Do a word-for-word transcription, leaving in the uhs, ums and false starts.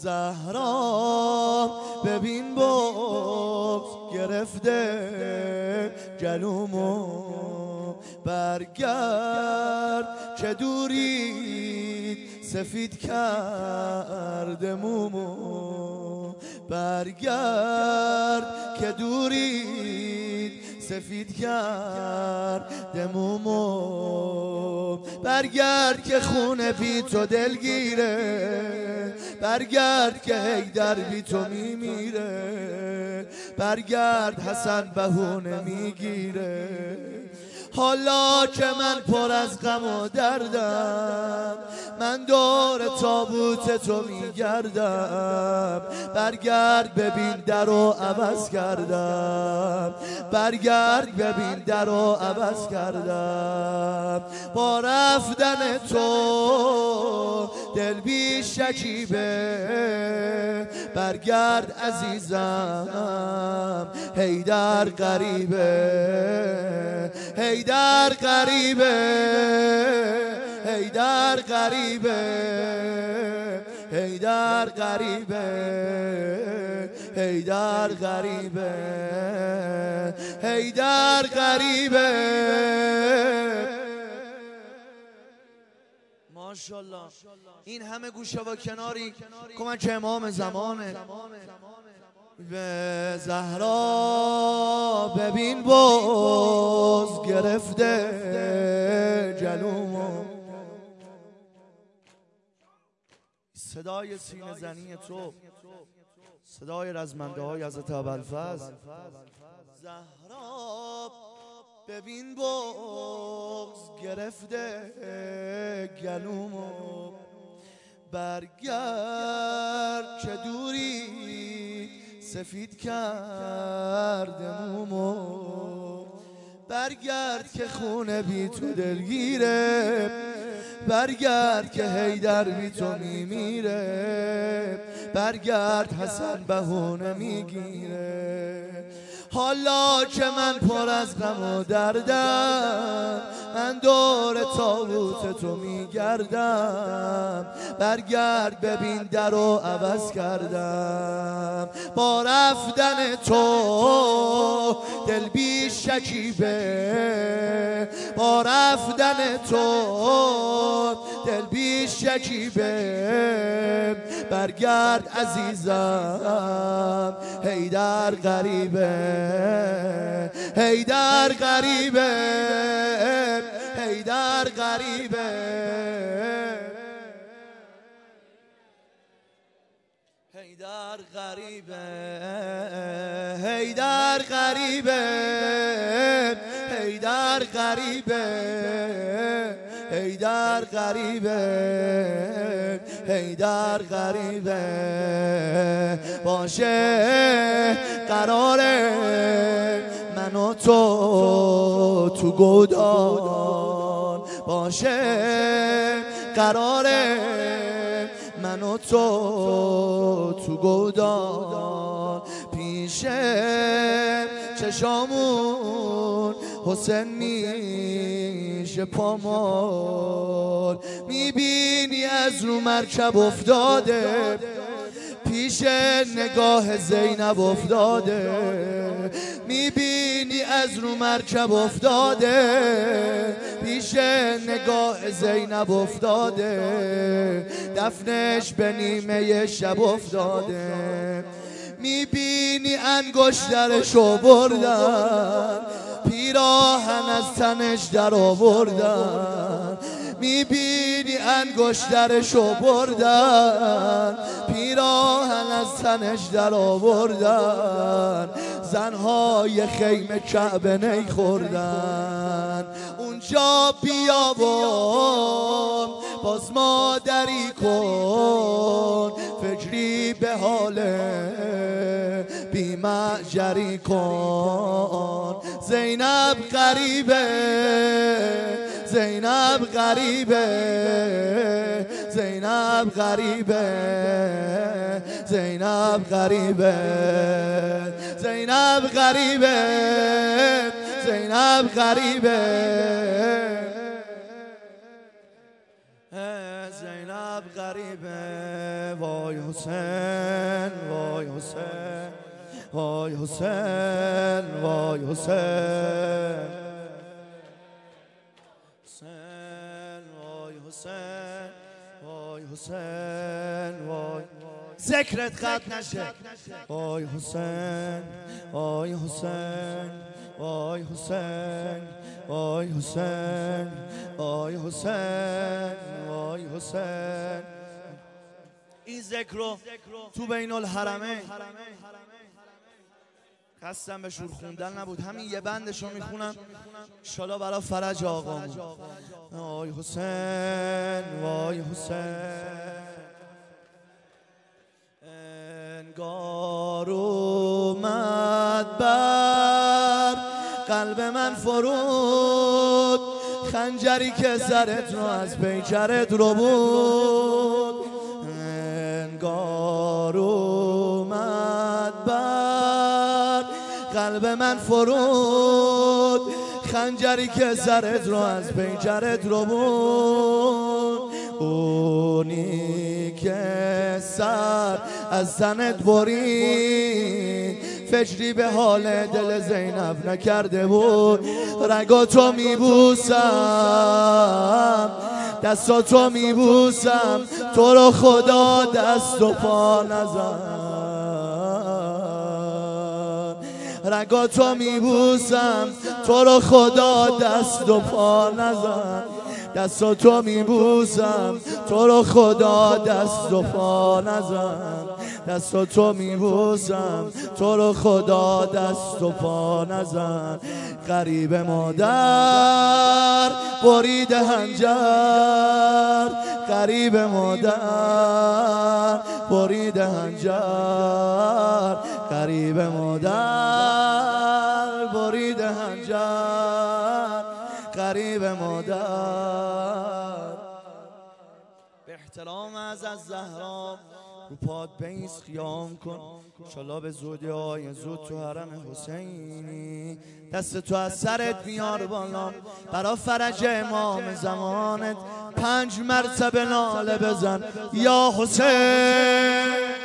زهرا ببین بغض گرفته گلومو، برگرد که دورید سفید کرده مومو، برگرد که دورید سفید کرده مومو، برگرد که خونه بی تو دلگیره، برگرد که حیدر بی تو میمیره، برگرد حسن بهونه میگیره. حالا که من پر از غم و دردم، من دور تابوت تو میگردم، برگرد ببین در رو عوض کردم، برگرد ببین در رو عوض کردم. با رفتن تو دل بی شکیبه، برگرد عزیزم حیدر غریبه، حیدر غریبه، حیدر غریبه، حیدر غریبه، حیدر غریبه، حیدر غریبه. ماشاءالله این همه گوشه و کناری کمک امام زمانه. به زهرا ببین بغض گرفته جلومو، صدای سینه زنی تو، صدای رزمنده های حضرت ابوالفضل. زهرا ببین بغض گرفته گلومو، برگرد که دوری سفید کرده مومو، برگرد که خونه بی تو دلگیره، برگرد که حیدر بی تو میمیره، برگرد حسن بهونه میگیره. حالا که من پر از غم و دردم، من دور تابوت تو میگردم، برگرد ببین در رو عوض کردم. با رفتن تو دل بی شکیبه، با رفتن تو دل بی شکیبه، برگرد عزیزم حیدر غریبه، حیدر غریبه، حیدر غریبه، حیدر غریبه، حیدر غریبه، حیدر غریبه، حیدر غریبه، حیدر غریبه. باشه قراره من و تو تو گودان، باشه قراره من و تو تو گودان، پیش چشامون حسین میشه پامال، میبینی از رو مرکب افتاده، پیش نگاه زینب افتاده، میبینی از رو مرکب افتاده، پیش نگاه زینب افتاده، دفنش به نیمه شب افتاده، میبینی انگشترشو بردن، پیراهن از تنش در آوردن، میبینی انگشترشو بردن، پیراهن از تنش در آوردن، زنهای خیمه کعبه نی خوردن. اونجا بیابان باز مادری کن، فکری به حال بی معجری کن. زینب غریبه، زینب غریبه، زینب غریبه، زینب غریبه، زینب غریبه، زینب غریبه، زینب غریبه. غریبه وای حسین وای حسین وای حسین وای حسین حسین وای حسین وای حسین وای ذکرت قطع نشه وای حسین وای حسین وای حسین وای حسین وای حسین وای حسین. این ذکر رو تو بین الحرمین قصدم به شور خوندن نبود، همین یه بندش رو میخونم انشالله برای فرج آقامون. وای حسین وای حسین انگار اومد بر قلب من فرود خنجری که سرت رو از پیکرت رو بود. انگار اومد بر قلب من فرود خنجری که سرت رو از پیکرت رو بود. اونی که سر از تنت برید فکری به حال دل زینب نکرده بود. رگاتو میبوسم دستاتو میبوسم تو رو خدا دست و پا نزن. رگاتو میبوسم تو رو خدا دست و پا نزن. دستاتو میبوسم تو رو خدا دست و پا نزن. دستاتو میبوسم تو رو خدا دست و پا نزن. غریب مادر برید هنجر غریب مادر برید هنجر غریب مادر برید هنجر غریب مادر. به احترام از از زهرا رو پاد بیس خیام کن انشالله به زودی های زود تو حرم حسینی. دست تو از سرت بیار بالا برا فرج امام زمانت. پنج مرتبه ناله بزن یا حسین